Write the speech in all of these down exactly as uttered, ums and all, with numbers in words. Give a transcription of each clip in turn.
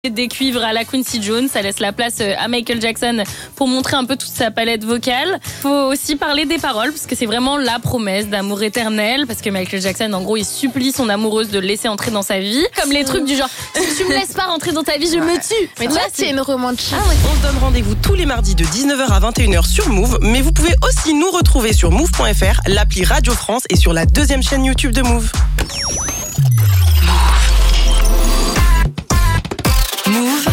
Des cuivres à la Quincy Jones, ça laisse la place à Michael Jackson pour montrer un peu toute sa palette vocale. Faut aussi parler des paroles parce que c'est vraiment la promesse d'amour éternel, parce que Michael Jackson en gros il supplie son amoureuse de le laisser entrer dans sa vie, comme les trucs du genre si tu me laisses pas rentrer dans ta vie je me tue. Mais toi c'est une romantique. Ah ouais. On se donne rendez-vous tous les mardis de dix-neuf heures à vingt et une heures sur Move, mais vous pouvez aussi nous retrouver sur move point f r, l'appli Radio France et sur la deuxième chaîne YouTube de Move. Move.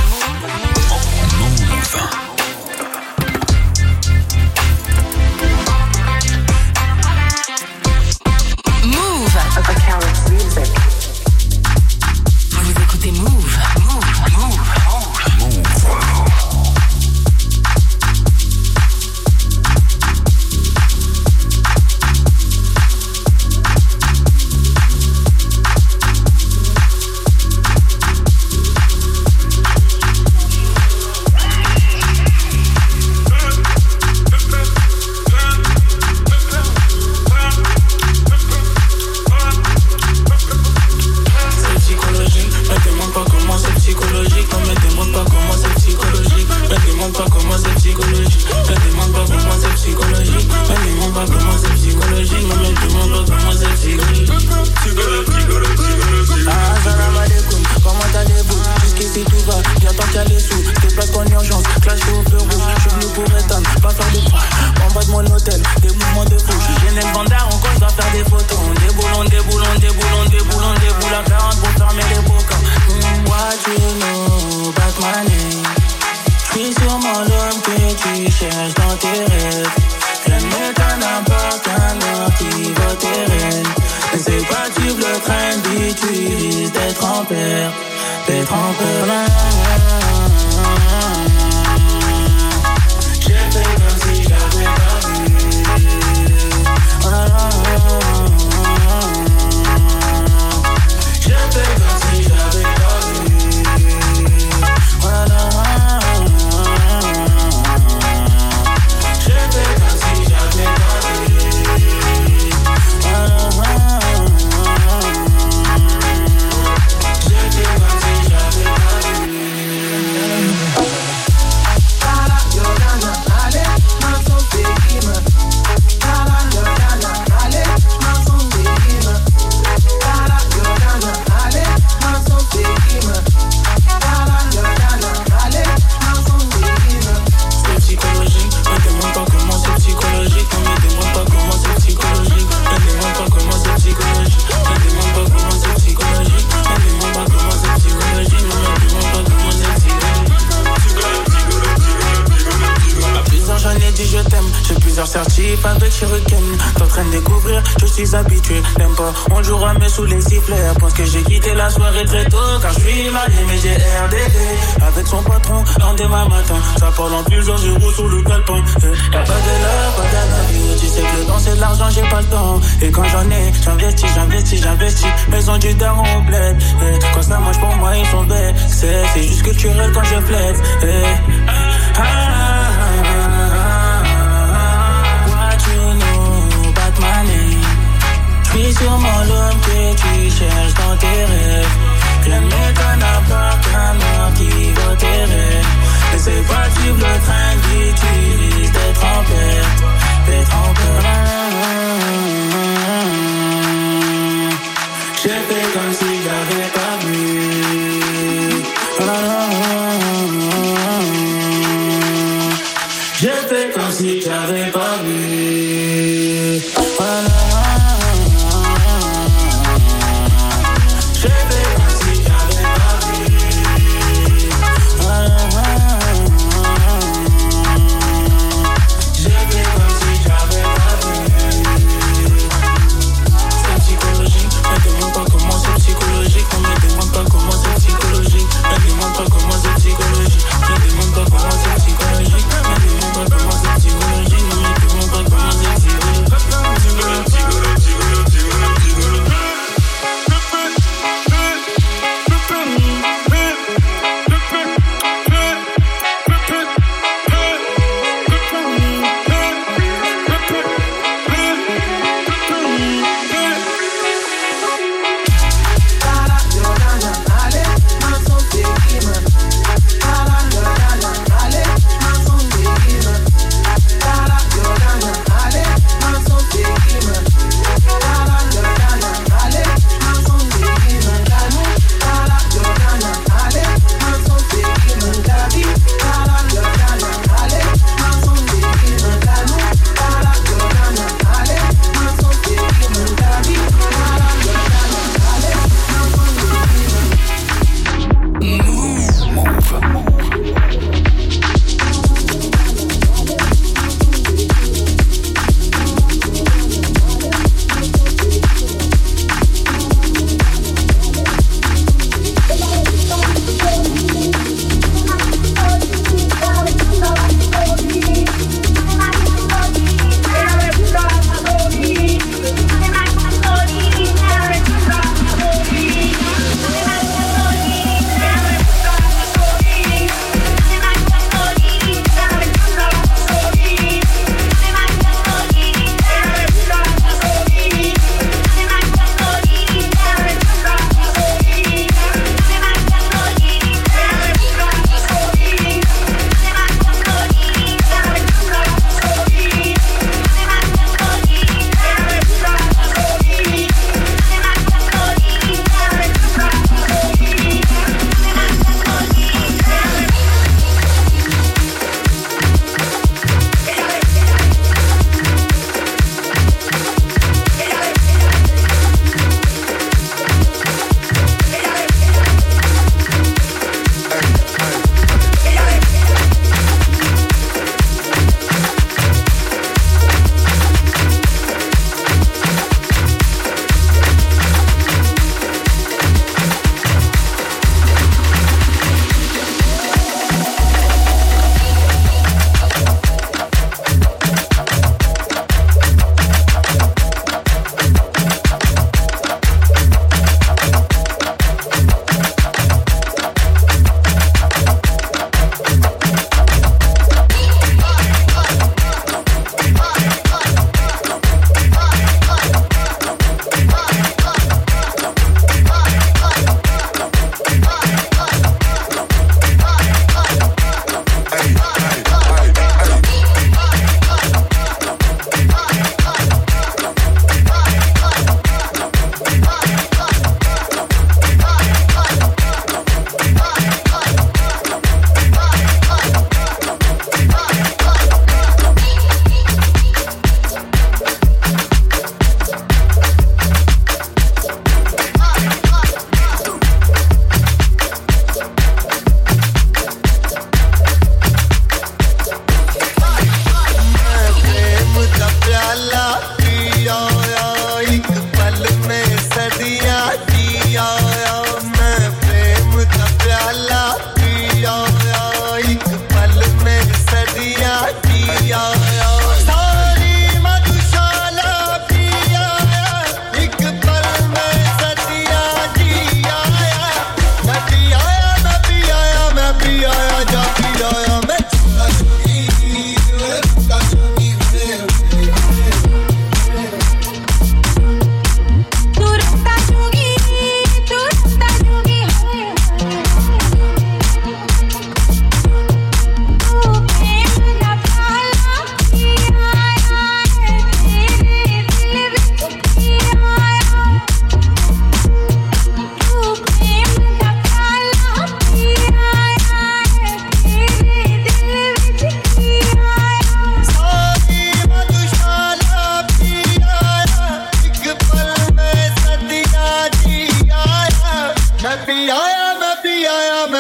Move. Vous écoutez Move. Move. Move. Move. Sous les sifflets, pense que j'ai quitté la soirée très tôt, car je suis marié mais j'ai R D D. Avec son patron, en demain matin, ça parle en plusieurs zéros sur le calepin. Y'a pas de love, pas d'avis, tu sais que danser de l'argent j'ai pas le temps. Et quand j'en ai, j'investis, j'investis, j'investis. Maison du daron au bled, quand ça mange pour moi ils sont bêtes. C'est, c'est juste culturel quand je flex. Ah, what you know about my name? J'suis sûrement l'homme que tu cherches dans tes rêves. Rien ne m'étonne à part qu'un mort qui vaut tes rêves. Mais c'est pas suivre le train qui tu risques d'être en perte, d'être en perte. J'ai fait comme si j'avais pas vu. J'ai fait comme si j'avais pas vu. Comment c'est psychologique, ne demande pas comment c'est psychologique, ne demande pas comment c'est psychologique, ne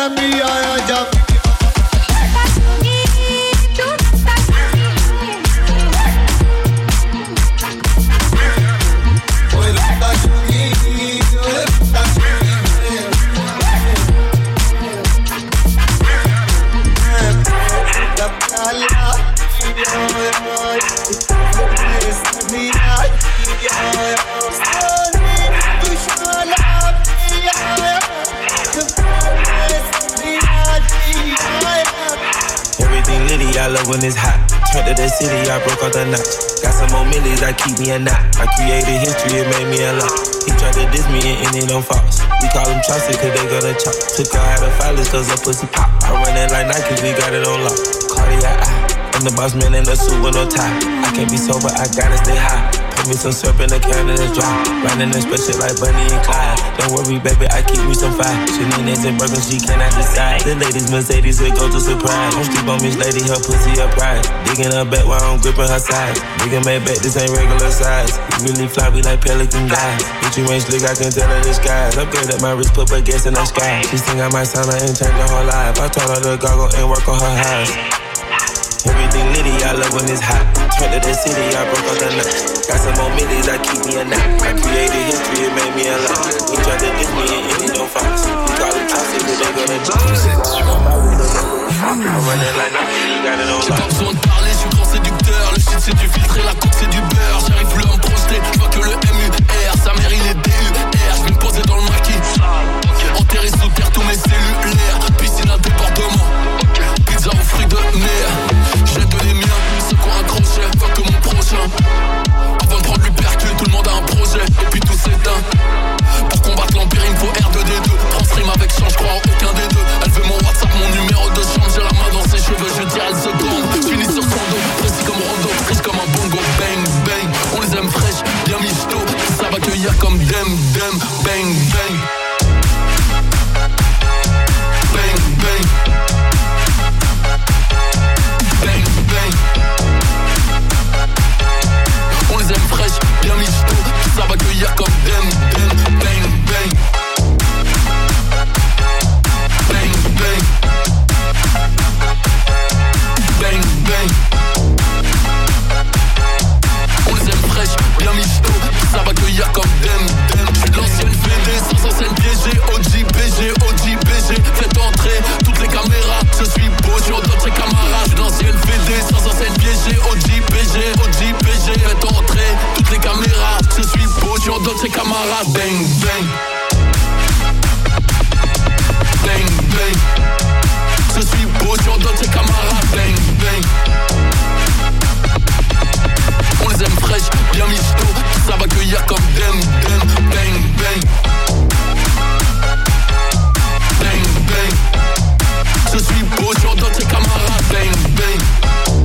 When it's hot, turned to the city, I broke all the knots. Got some more millies that keep me a knot. I created history, it made me a lot. He tried to diss me and ended on Fox. We call him Chaucer cause they gonna chop. Took her out of filers cause her pussy pop. I run it like Nike, we got it on lock. Cardiac eye, I'm the boss man in the suit with no tie. I can't be sober, I gotta stay high. Put me some syrup in the can and it's dry. Riding this special like Bunny and Clyde. Don't worry, baby, I keep me some fire. Shenanigans and burgers, she cannot decide. The ladies Mercedes, it goes to surprise. Don't sleep on Miss Lady, her pussy a prize. Digging her back while I'm gripping her sides. Nigga made back, this ain't regular size. You really fly, we like pelican guys. Bitch, you ain't slick, I can tell her the skies. Upgrade up my wrist, put her gas in the sky. She think I might sign her and change her whole life. I told her to goggle and work on her eyes. Everything litty, I love when it's hot. Turned to the city, I broke all the nuts. Got some more millies, I keep me a knot. I created history, it made me a lot. He tried to diss me and ended on Fox. We call him Chaucer, but they gonna drop. I'm running like Nike, got it on lock. J'ai pas besoin de parler, je suis grand séducteur. Le shit c'est du filtre et la coke c'est du beurre. J'arrive plus à me projeter, je vois que le M U R. Sa mère il est D U R, je vais me poser dans le maquis. Enterré sous terre tous mes cellulaires. Piscine à débordement, pizza aux fruits de mer. Jette les miens, ceux qui ont un crochet, pas que mon prochain. Avant de prendre l'hypercule, tout le monde a un projet. Et puis tout s'éteint. Pour combattre l'empire, il me faut R deux D deux. Transrime avec chant, je crois en aucun des deux. Elle veut mon WhatsApp, mon numéro de chambre. J'ai la main dans ses cheveux, je dirais elle se bombe. J'finis sur son dos, précis comme Rondo, triste comme un bongo. Bang, bang, on les aime fraîches, bien michto. Ça va cueillir comme dem, dem, bang, bang. Bang, bang. Bang, bang. On les aime fraîches, bien michto. Ça va cueillir comme dem, dem, bang, bang. Bang, bang. Bang, bang. On les aime fraîches, bien michto. Ça va cueillir comme dem, dem. J'suis de l'ancienne V D, sans ancienne piégée. O G, B G, O G, B G. Faites entrer toutes les caméras. Je suis beau, j'suis en Dolce Camara. J'suis de l'ancienne V D, sans ancienne piégée. O G, B G, O G, B G. Faites entrer toutes les caméras. Je suis beau, j'suis en Dolce Camara. Bang, bang. Bang, bang. Je suis beau, j'suis en Dolce Camara. Bang, bang. On les aime fraîches, bien michto. Ça va cueillir comme dem, dem, bang, bang. Bang, bang. Je suis beau, j'suis en Dolce Camara. Bang, bang.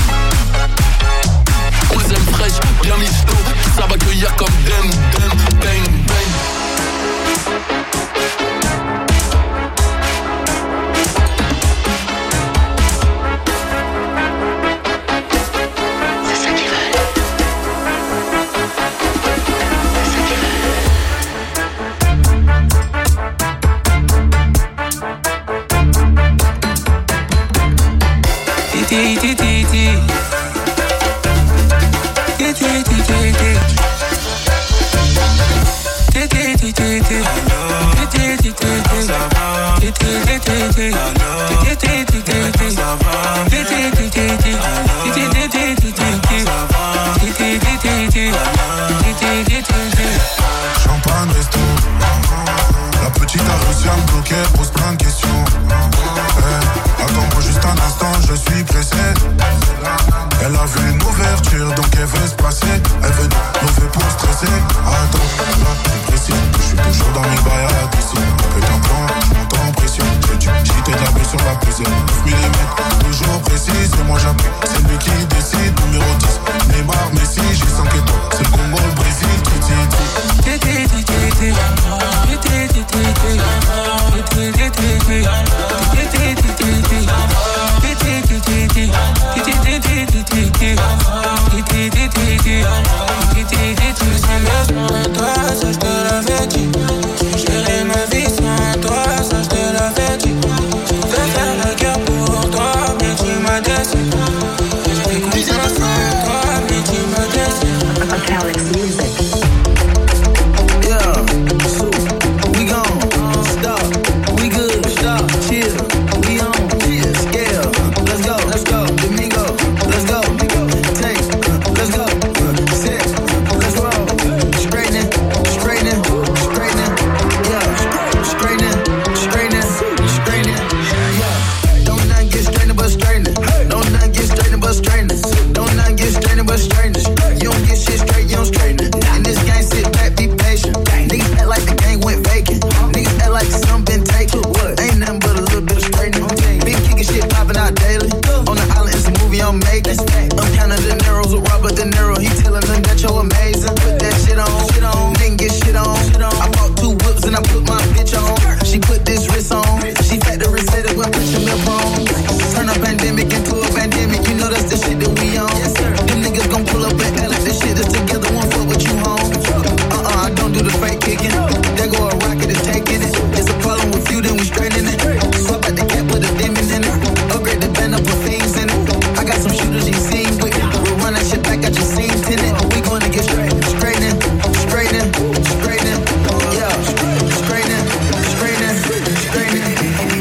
On les aime fraîches, bien michto. Ça va cueillir comme dem, dem, bang, bang. Ti ti ti ti Ti ti ti ti ti Ti ti ti ti ti Ti ti ti ti ti Ti ti ti ti ti Ti ti ti ti Champagne resto. La petite a réussi à me bloquer, elle pose plein de questions. Hey, attends-moi juste un instant, je suis pressé. Elle a vu une ouverture, donc elle veut se passer. Elle veut nous pour stresser. Attends, là, c'est précis. Je suis toujours dans mes bails à la piscine. Putain, point, je monte en pression. J'ai dû jeter de la bulle sur la prise. neuf millimètres, toujours précis. C'est moi jamais, c'est lui qui décide. Numéro dix, Neymar, Messi. J'ai cinq étoiles, c'est le Congo, le Brésil. Titi, titi, titi, titi, titi, toi, ça je te l'avais dit. Gérer ma vie sans toi, ça je te l'avais dit. I'm making. I'm counting the narrows with Robert De Niro. He telling them that you're amazing. Put that shit on, shit on. Didn't get shit on. I bought two whips and I put my bitch on. She put this wrist on. She factory said it when pushing me wrong. Turn a pandemic into a pandemic. You know that's the shit that we on. Them niggas gon' pull up and L. This shit is together. Won't fuck with you home. Uh-uh, I don't do the fake kicking. There go a rocket is taking it. It's a problem with you, then we straightening it. Swap out the cap with a demon in it. Upgrade the band up with things in it. I got some shooters you seen with. We'll run that shit back, got your scene tinted. We gonna get straight, straightening, straightening, straightening. Yeah, straightening, straightening, straightening.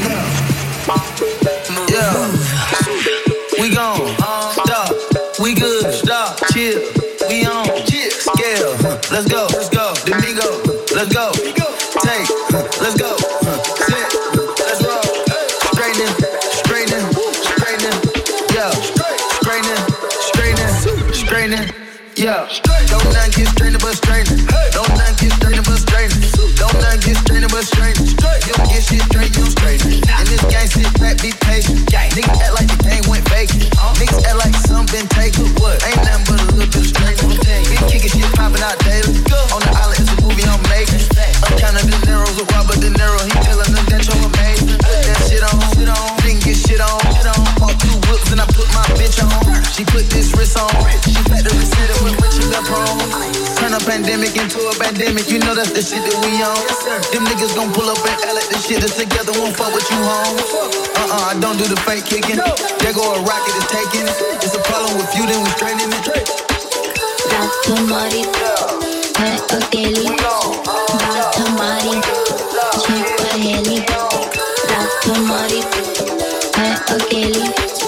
Yeah, we gone, stop, we good, stop, chill, we on, scale, let's go, let's go, Domingo, let's go, take, let's go, sit, let's roll, straightening, straightening, straightening, yeah, straightening, straightening, straightening, yeah. Don't not get strained but straightening. Don't not get strained but straightening. Don't not get strained but straightening. You don't get shit straight, you don't straighten. And this gang sit back, be patient. Niggas act like the game went vacant. Niggas act like some been taken. What? Ain't nothing but a little bit of straightening. Been kicking shit popping out daily. On the island, it's a movie I'm making. I'm counting the narrows with Robert De Niro. He telling them that you're amazing. Put that shit on, shit on. Didn't get shit on, shit on. Bought two whips and I put my bitch on. She put this wrist on. She factory said it when rich and left home. Turn a pandemic into a pandemic. You know that's the shit that we on. Them niggas gon' pull up and L at this shit that's together. Won't fuck with you home. Uh-uh, I don't do the fake kicking. There go a rocket is taking it. It's a problem with you, then we straightening it. रात हमारी है अकेली बात हमारी है पहेली रात हमारी है अकेली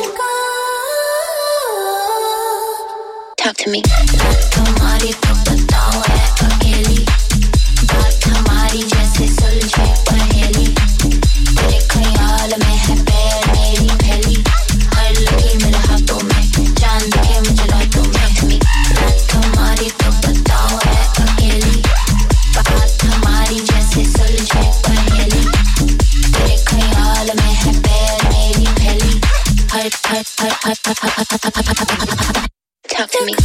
Talk to me रात हमारी तो बताओ है अकेली बात हमारी जैसे सुलझे पहेली तेरे ख्याल में है पैर मेरी फैली हर लगी मेरे हाथों में चांद के मुझे रातों में रात हमारी तो बताओ है अकेली बात हमारी जैसे सुलझे पहेली तेरे ख्याल में है पैर मेरी फैली हर हर हर हर हर हर Talk to me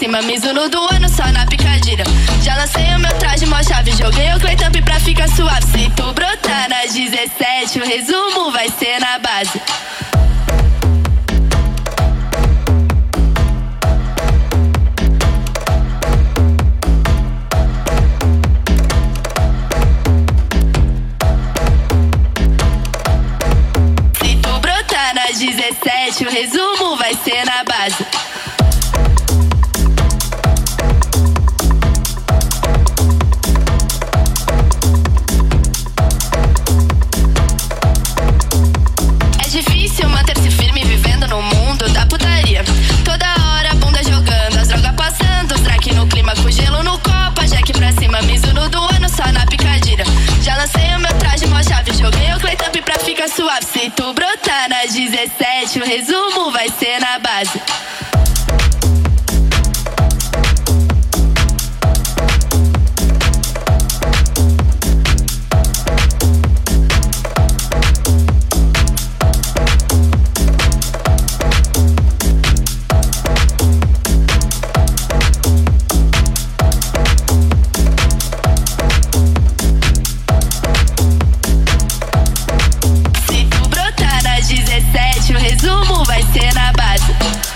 cima, Mizuno do ano só na picadilha. Já lancei o meu traje, mó chave, joguei o Claytamp pra ficar suave. Se tu brotar nas dezessete, o resumo vai ser na base. Se tu brotar nas dezessete, o resumo vai ser na base. Suave, se tu brotar nas dezessete, o resumo vai ser na base. O resumo vai ser na base.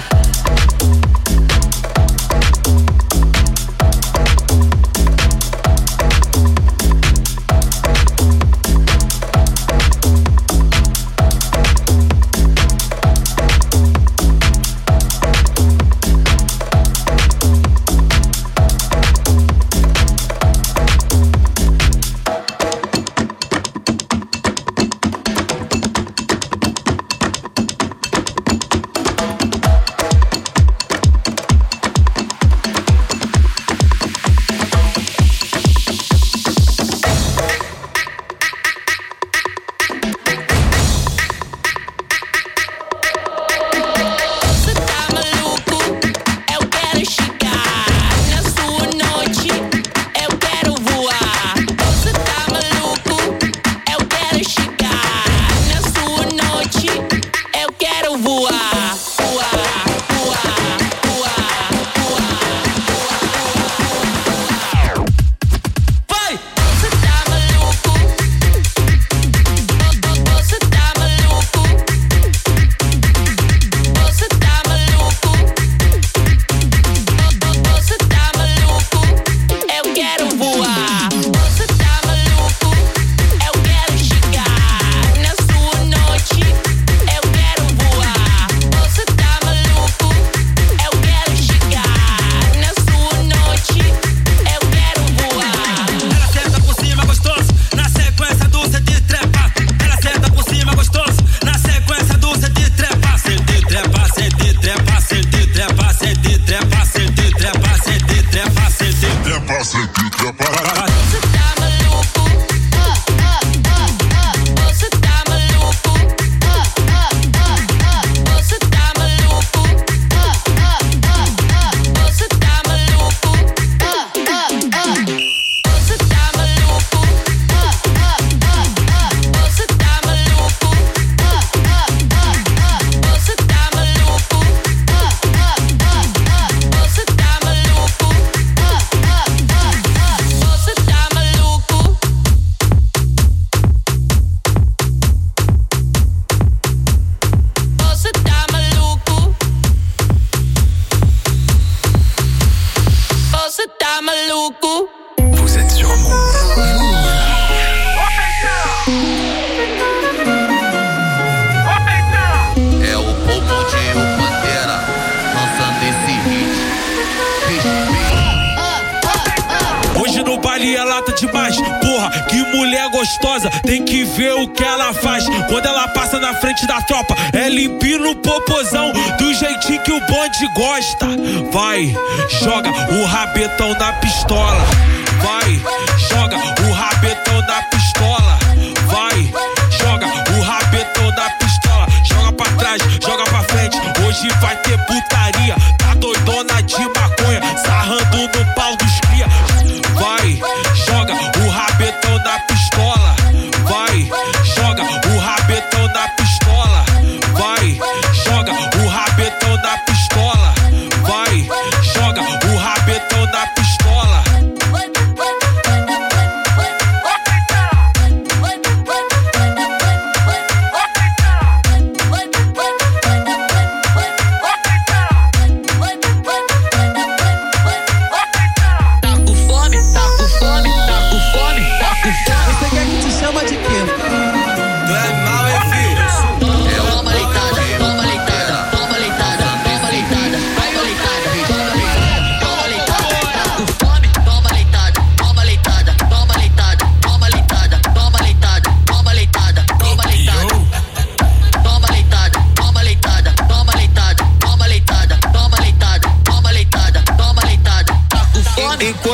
Tem que ver o que ela faz quando ela passa na frente da tropa. É limpinho no popozão, do jeitinho que o bonde gosta. Vai, joga o rabetão na pistola. Vai, joga o rabetão na pistola. Vai, joga o rabetão na pistola. Joga pra trás, joga pra frente. Hoje vai ter putaria. Tá doidona de maconha, sarrando no pau dos cria. Vai, joga o rabetão na pistola. Vai, joga o rabetão na pistola. Vai, joga o rabetão na pistola. Vai, joga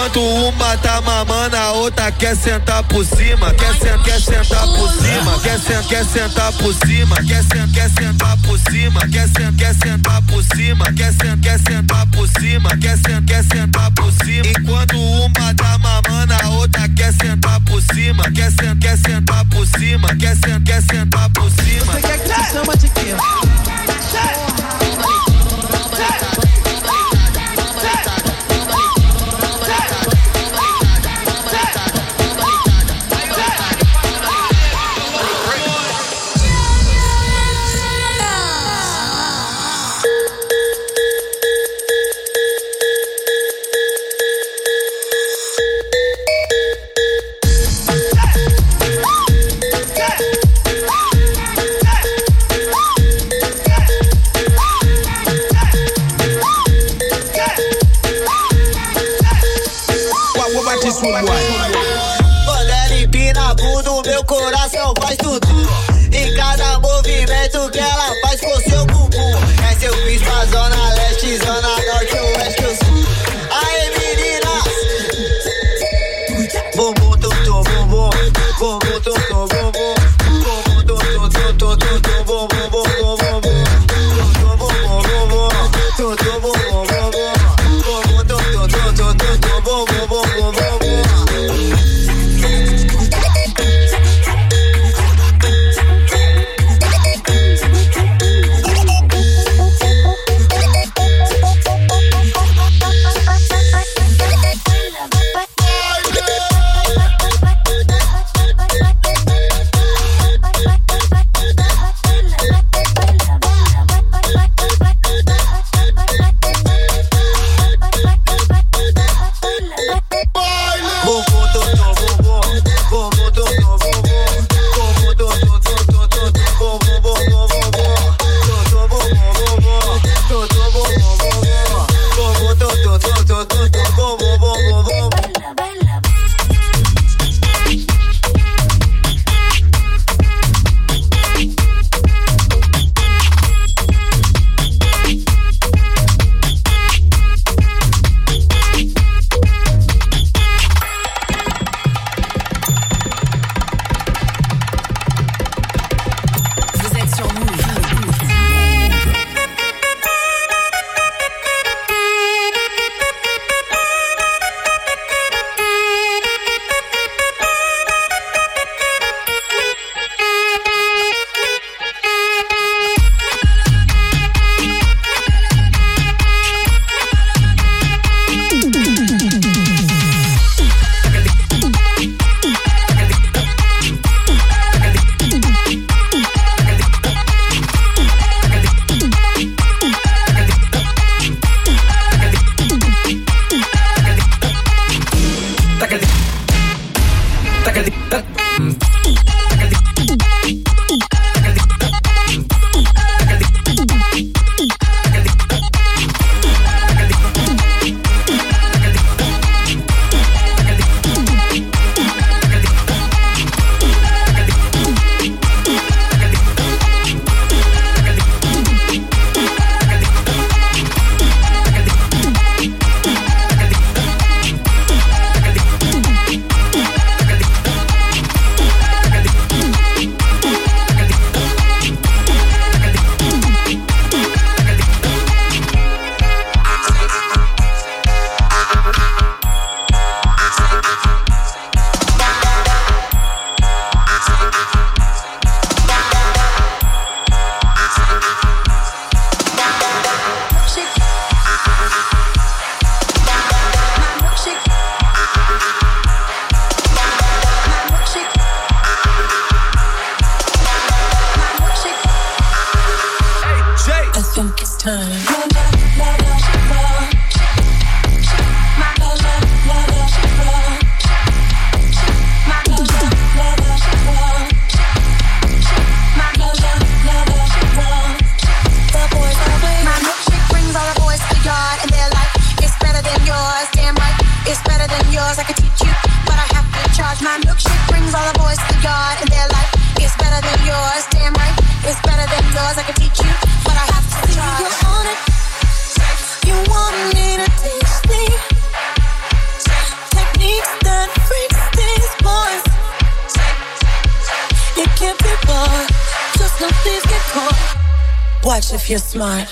Enquanto uma tá mamando, a outra quer sentar por cima. Quer, sen quer sentar por cima. Quer, sen quer sentar por cima. Quer, sen quer sentar por cima. Quer, sen quer sentar por cima. Quer, sen quer sentar por cima. Quer, sen quer sentar por cima. Enquanto uma tá mamando, a outra quer sentar por cima. Quer, sen quer sentar por cima. Quer, sen quer sentar por cima. Você quer que te chama de quê? Quando ela empina a bunda, o meu coração faz tudo. Em cada movimento que ela faz com seu bumbum. É seu bis pra zona leste, zona norte, oeste, eu sul. Aê meninas, bumbum, tutu, bumbum, bumbum, tutu, bumbum, bumbum, tutu, tutu, tutu, bumbum, bumbum, bumbum, tutu, bumbum, bumbum, tutu, bumbum, bumbum, bumbum, tutu, tutu, tutu, bumbum, bumbum, bumbum. if you're smart.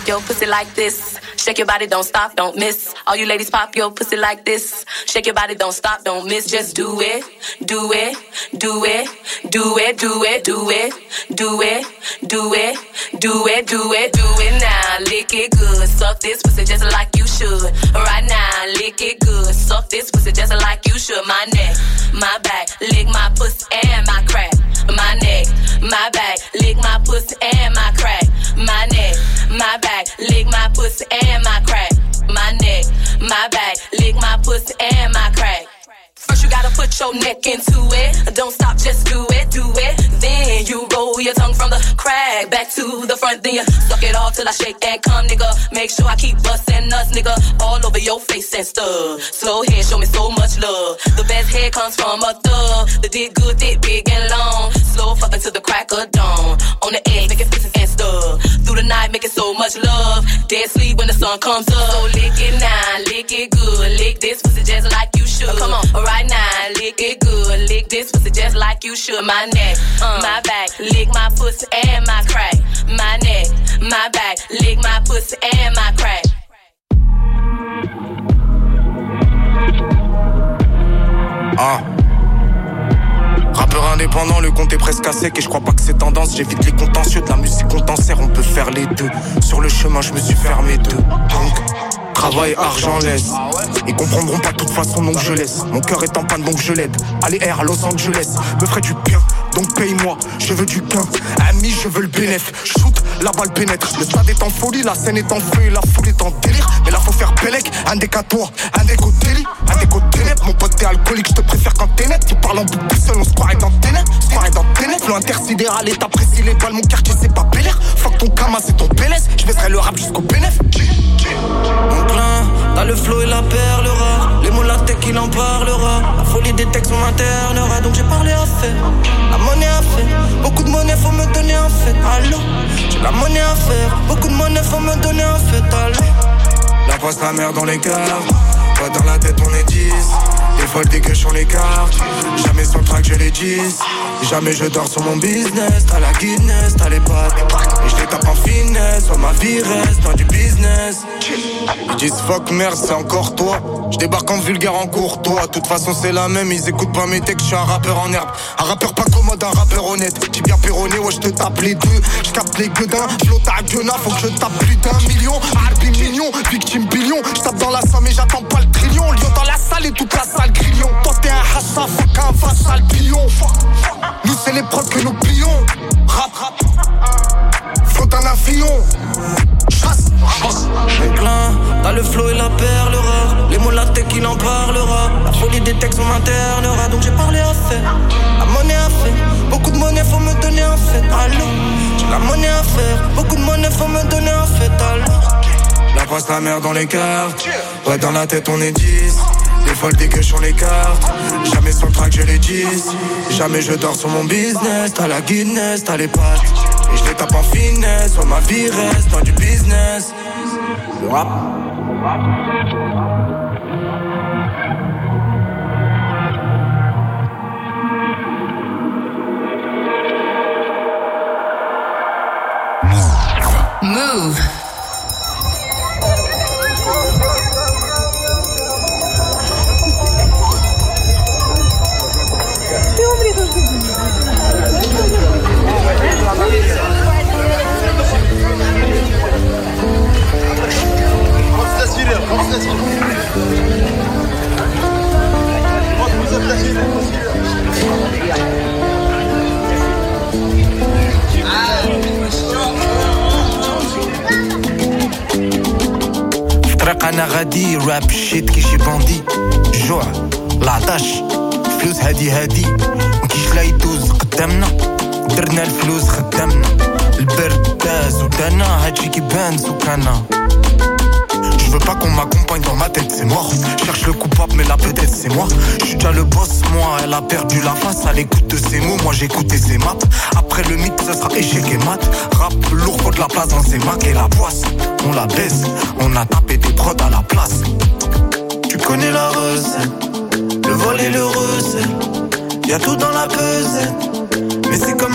your pussy like this. Shake your body, don't stop, don't miss. All you ladies pop your pussy like this. Shake your body, don't stop, don't miss. Just do it, do it, do it, do it, do it, do it, do it, do it, do it, do it, do it now. Lick it good, suck this pussy just like you should. Right now, lick it good, suck this pussy just like you should. My neck, my back, lick my pussy and my crack. My neck, my back, lick my pussy and my crack. My neck, my back, lick my pussy and my crack. My neck, my back, lick my pussy and my crack. First you gotta put your neck into it. Don't stop, just do it, do it. Then you roll your tongue from the crack back to the front. Then you suck it all till I shake and come, nigga. Make sure I keep busting nuts, nigga, all over your face and stuff. Slow head, show me so much love. The best head comes from a thug. The dick good, thick, big and long. Slow fucking to the crack of dawn. On the edge, making faces and stuff. Through the night, making so much love. Dead sleep when the sun comes up. So lick it now, lick it good. Lick this pussy just like you should. Come on, right now, lick it good. Lick this pussy just like you should. My neck, uh, my back, lick my pussy and my crack. My neck, my back, lick my pussy and my crack. Ah. Rappeur indépendant, le compte est presque à sec et je crois pas que c'est tendance. J'évite les contentieux de la musique, on t'en sert, on peut faire les deux. Sur le chemin, je me suis fermé deux. Donc, travail, argent, laisse. Ils comprendront pas de toute façon, donc je laisse. Mon cœur est en panne, donc je l'aide. Allez, Air, Los Angeles, me ferait du bien, donc paye-moi. Je veux du gain, ami, je veux le bénéf. Shoot, la balle pénètre. Le stade est en folie, la scène est en feu et la foule est en délire. Mais là, faut faire Pélec, un des qu'à toi, un des côtés téli, un des côtés net. Mon pote, t'es alcoolique, je te préfère quand t'es net. Tu parles en boucle tout seul, on se croirait dans tes nets. On se croirait dans tes nets. Flow intersidéral et t'apprécies les balles, mon quartier, c'est pas Bel Air. Fuck ton Kama, c'est ton P L S. Je baisserai le rap jusqu'au bénéf. Mon clin, t'as le flow et la perle rare. Les mots, la tech, il en parlera. La folie des textes, on m'internera. Donc j'ai parlé à faire, la monnaie à faire. Beaucoup de monnaie, faut me donner un fait. Allô, j'ai la monnaie à faire. Beaucoup de monnaie, faut me donner un fait. Allô. La poisse, la mer dans les caves. Pas dans la tête, on est dix. Des folles, des gueuches sur les cartes. Jamais sur le track, je les dix. Jamais je dors sur mon business. T'as la Guinness, t'as les pattes. Et je les tape en finesse. Sur ma vie reste dans du business. Ils disent fuck merde, c'est encore toi. Je débarque en vulgaire en courtois. De toute façon, c'est la même. Ils écoutent pas mes textes. Je suis un rappeur en herbe. Un rappeur pas commode, un rappeur honnête. J'ai bien perronné, ouais, je te tape les deux. Je capte les gueudins. Flotte à gueuna, faut que je tape plus d'un million. Arbi mignon, victime billion. Je tape dans la somme et j'attends pas le trillion. Lion dans la salle et toute la salle grillon. Toi t'es un hassa, fuck un vassal pillion. Nous c'est les prods que nous plions. Rap, rap. Flotte un avion. Chasse, chasse. Mon clin, t'as le flow et la perle rare. Les mots, la tech, il en parlera. La folie des textes, on m'internera. Donc j'ai parlé à faire, la monnaie à faire. Beaucoup de monnaie, faut me donner un fait. Allô, j'ai la monnaie à faire. Beaucoup de monnaie, faut me donner un fait. Allô. La poisse, la mer dans les cartes. Ouais, dans la tête, on est dix. Des folles, des gueuches sur les cartes. Jamais sur le track, je les dix. Jamais je dors sur mon business. T'as la Guinness, t'as les pattes. Et je les tape en finesse. Sur ma vie reste dans du business. Le rap. Move. أنا غادي راب شيت كي شي باندي جوع العطش فلوس هادي هادي مكيش لا يدوز قدامنا درنا الفلوس خدامنا البرد داز ودانا هادشي كيبان سكانا. Je veux pas qu'on m'accompagne dans ma tête, c'est mort. Cherche le coupable mais la vedette c'est moi. Je suis déjà le boss, moi elle a perdu la face à l'écoute de ses mots, moi j'écoutais ses maths. Après le mythe ça sera échec et mat. Rap lourd faut de la place dans ses macs et la poisse. On la baisse, on a tapé des prods à la place. Tu connais la recette, le vol et le recette. Y'a tout dans la pesette, mais c'est comme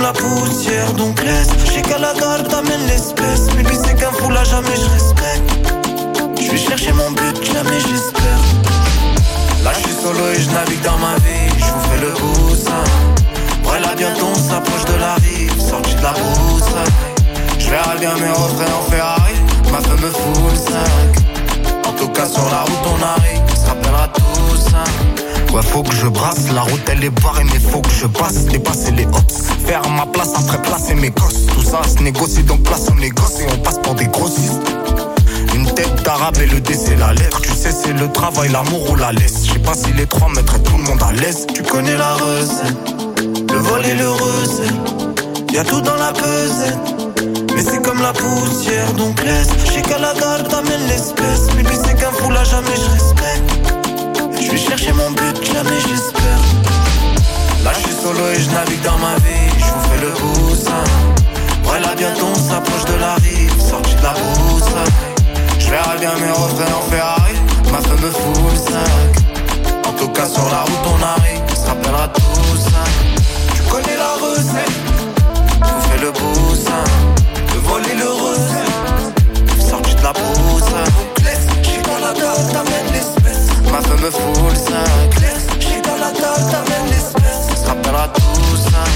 la poussière, donc laisse. J'ai qu'à la gare, t'amènes l'espèce. Mais puis c'est qu'un fou là, jamais je respecte. Je vais chercher mon but, jamais j'espère. Là je suis solo et je navigue dans ma vie. Je vous fais le coussin. Ouais là bientôt on s'approche de la rive. Sorti de la brousse. Je verrai bien mes refrains en Ferrari. Ma femme me fout le cinq. En tout cas sur la route on arrive. On se rappellera tous hein. Ouais faut que je brasse, la route elle est barrée mais faut que je passe, dépasser les hops, faire ma place après placer mes gosses. Tout ça se négocie donc place on négocie et on passe pour des grossistes. Une tête d'arabe et le D c'est la lettre. Tu sais c'est le travail, l'amour ou la laisse. Je sais pas si les trois mettraient tout le monde à l'aise. Tu connais la recette, le vol et le recette. Y'a tout dans la pesette, mais c'est comme la poussière donc laisse. J'ai qu'à la gare t'amènes l'espèce. Mais puis c'est qu'un fou là jamais je respecte. Je vais chercher mon but, jamais j'espère. Là je suis solo et je navigue dans ma vie. Je vous fais le coussin. Ouais là bientôt on s'approche de la rive. Sorti de la brousse. Je verrai bien mes refrains en Ferrari. Ma femme me fout le cinq. En tout cas sur la route on arrive. On se rappellera tous hein. Tu connais la recette. Je vous fais le coussin. Le vol et le recette. Sorti de la brousse. J'ai dans la dalle, t'amènes l'espèce. Ma femme me fout le cinq. J'ai dans la dalle, t'amènes l'espèce. On se rappellera tous hein.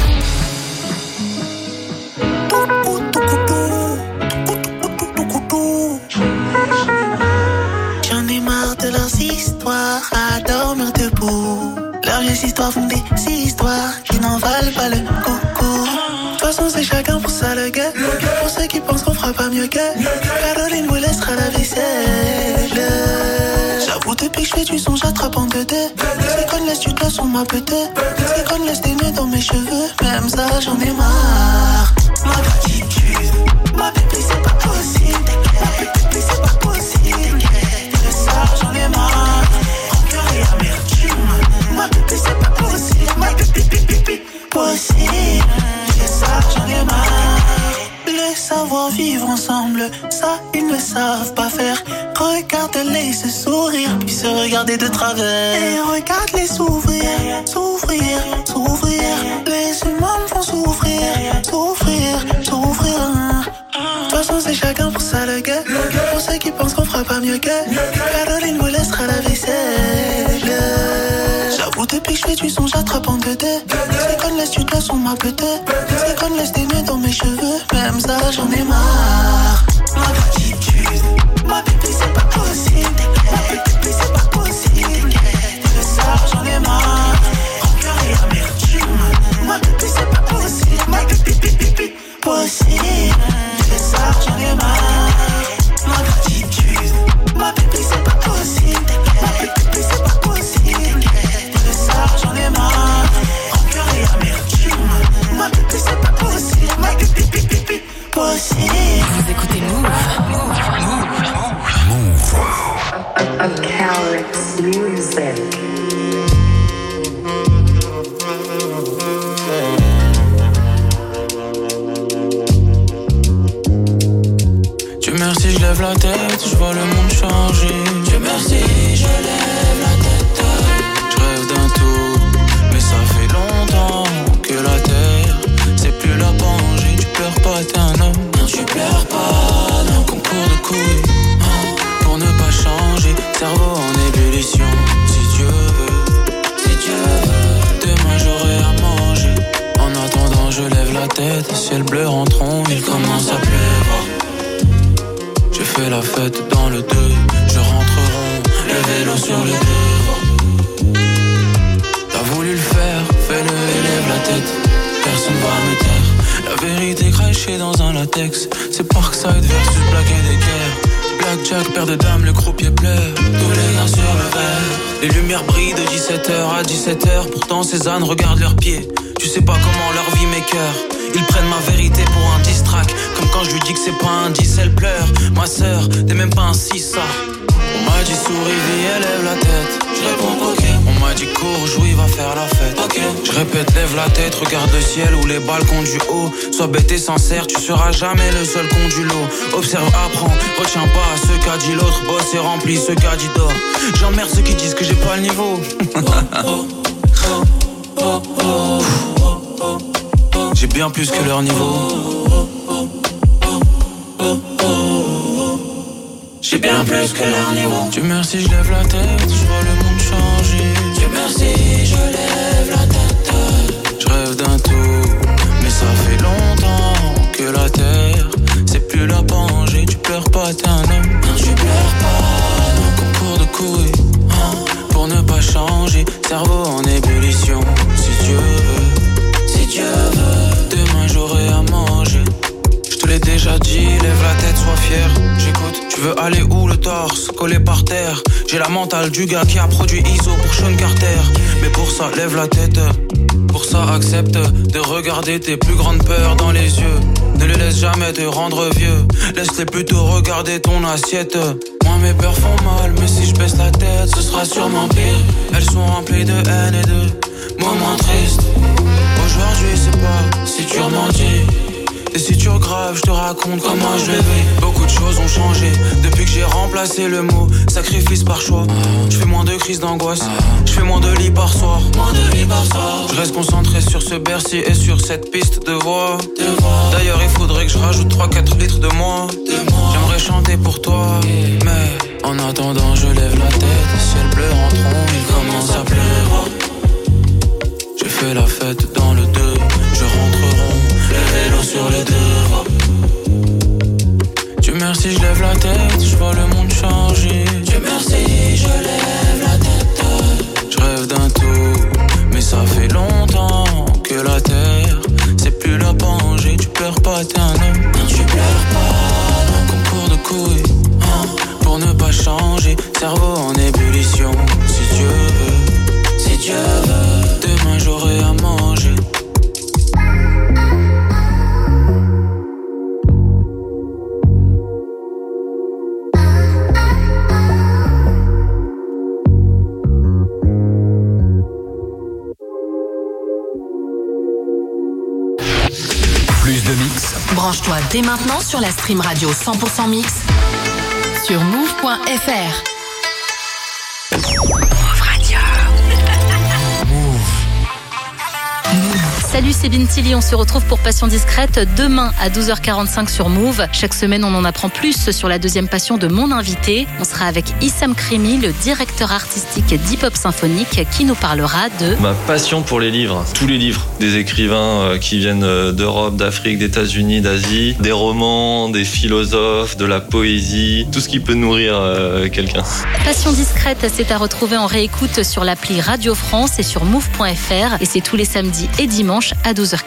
J'en ai marre de leurs histoires à dormir debout. Leurs histoires font des histoires qui n'en valent pas le coucou. De toute façon c'est chacun pour ça le gars. Pour ceux qui pensent qu'on fera pas mieux que Caroline vous laissera la vaisselle. J'avoue depuis que je fais du son j'attrape en deux deux. C'est qu'on laisse du temps sur ma pute. C'est qu'on laisse des nœuds dans mes cheveux. Même ça j'en ai marre. Ma gratitude, ma bébé c'est pas possible. Ma bébé c'est pas possible. De ça j'en ai marre. Rancœur et amertume. Ma bébé c'est pas possible. Ma bébé bébé possible. De ça j'en ai marre. Le savoir vivre ensemble, ça ils ne savent pas faire. Regarde-les se sourire, puis se regarder de travers. Et regarde-les s'ouvrir, s'ouvrir, s'ouvrir. Les humains me font souffrir, souffrir, souffrir. De toute façon c'est chacun pour ça le gars. Pour ceux qui pensent qu'on fera pas mieux que Caroline vous laissera la vaisselle. J'avoue depuis que je fais du son j'attrape en deux deux. C'est qu'on laisse du temps sur ma pute. C'est qu'on laisse des nœuds dans mes cheveux. Même ça j'en ai marre. Ma gratitude, ma bébé c'est pas possible. Ma bébé c'est pas possible. De ça j'en ai marre. Rancœur et amertume. Ma bébé c'est pas possible. Ma bébé bébé possible. De ça j'en ai marre. Ma gratitude, ma bébé c'est pas possible. Ma bébé c'est pas possible. De ça j'en ai marre. Rancœur et amertume. Ma bébé c'est pas possible. Ma bébé bébé possible. Vous écoutez Move. Move. Move. Move. A Calix Music. Dieu merci, je lève la tête, je vois le monde changer. Dieu merci, je lève la tête. Je rêve d'un tour, mais ça fait longtemps que la terre, c'est plus la Pangée. Tu pleures pas, t'es un homme. Non, tu pleures pas, non. Concours de couilles, hein, pour ne pas changer. Cerveau en ébullition, si Dieu veut, si Dieu veut. Demain j'aurai à manger. En attendant, je lève la tête. Ciel bleu rentrons, il commence à pleuvoir. Je fais la fête dans le deux, je rentre rond, le vélo sur le devant. T'as voulu le faire, fais-le, élève la tête, personne va me taire. La vérité crachée dans un latex, c'est Parkside versus Black et Decker. Blackjack, paire de dames, le croupier pleure, tous les gars sur le verre. Les lumières brillent de dix-sept heures à dix-sept heures, pourtant ces ânes regardent leurs pieds. Tu sais pas comment leur vie m'écœure. Ils prennent ma vérité pour un diss track, comme quand je lui dis que c'est pas un diss, elle pleure. Ma sœur, t'es même pas un six ça. On m'a dit souris, vie, élève la tête. Je réponds ok. On m'a dit cours, jouis, va faire la fête. Ok. Je répète, lève la tête, regarde le ciel ou les balcons du haut. Sois bête et sincère, tu seras jamais le seul con du lot. Observe, apprends, retiens pas ce qu'a dit l'autre. Bosse et remplis ce qu'a dit d'or. J'emmerde ceux qui disent que j'ai pas le niveau. oh, oh, oh, oh, oh. J'ai bien plus que leur niveau. J'ai bien plus que leur niveau. Dieu merci, je lève la tête, je vois le monde changer. Dieu merci, je lève la tête. Je rêve d'un tout, mais ça fait longtemps que la terre, c'est plus la Pangée. Tu pleures pas, t'es un homme. Non, tu pleures pas. Un concours de couilles, hein, pour ne pas changer. Cerveau en ébullition, si Dieu veut, si Dieu veut. Demain j'aurai à manger. Je te l'ai déjà dit, lève la tête, sois fier. J'écoute, tu veux aller où, le torse collé par terre? J'ai la mentale du gars qui a produit I S O pour Sean Carter. Mais pour ça, lève la tête. Pour ça, accepte de regarder tes plus grandes peurs dans les yeux. Ne les laisse jamais te rendre vieux. Laisse-les plutôt regarder ton assiette. Moi mes peurs font mal, mais si je baisse la tête, ce sera sûrement pire. Elles sont remplies de haine et de moments tristes. Aujourd'hui c'est pas si dur m'en dit. Et si tu graves, je te raconte comment je le vis. Beaucoup de choses ont changé depuis que j'ai remplacé le mot sacrifice par choix. Je fais moins de crises d'angoisse, je fais moins de lits par soir. Moins de lits par soir. Je reste concentré sur ce Bercy et sur cette piste de voix. D'ailleurs il faudrait que je rajoute trois quatre litres de moi. J'aimerais chanter pour toi, mais en attendant je lève la tête. Ciel bleu rentrons, il commence à pleuvoir. J'ai fait la fête dans le deux, je rentre rond, le vélo sur les deux voies. Dieu merci, je lève la tête, je vois le monde changer. Dieu merci, je lève la tête. Je rêve d'un tout, mais ça fait longtemps que la terre, c'est plus la Pangée. Tu pleures pas, t'es un homme. Non, tu pleures pas. Un concours de couilles, hein, pour ne pas changer. Cerveau en ébullition, si Dieu veut, si Dieu veut. Demain j'aurai à manger. Plus de mix. Branche-toi dès maintenant sur la stream radio cent pour cent mix sur move point f r. Salut, c'est Bintili, on se retrouve pour Passion Discrète demain à douze heures quarante-cinq sur Move. Chaque semaine, on en apprend plus sur la deuxième passion de mon invité. On sera avec Issam Krimi, le directeur artistique d'Hip-Hop Symphonique, qui nous parlera de... Ma passion pour les livres, tous les livres, des écrivains qui viennent d'Europe, d'Afrique, d'États-Unis, d'Asie, des romans, des philosophes, de la poésie, tout ce qui peut nourrir euh, quelqu'un. Passion Discrète, c'est à retrouver en réécoute sur l'appli Radio France et sur move point f r, et c'est tous les samedis et dimanches à douze heures quarante.